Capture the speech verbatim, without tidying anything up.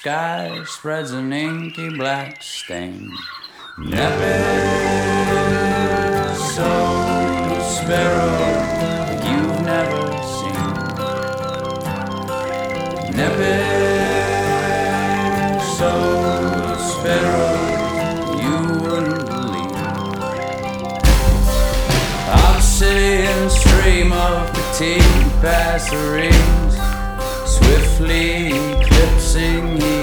sky spreads an inky black stain. Never sowed a sparrow like you've never seen. Never sowed a sparrow you wouldn't believe. Obsidian stream of fatigue past the rings, swiftly eclipsing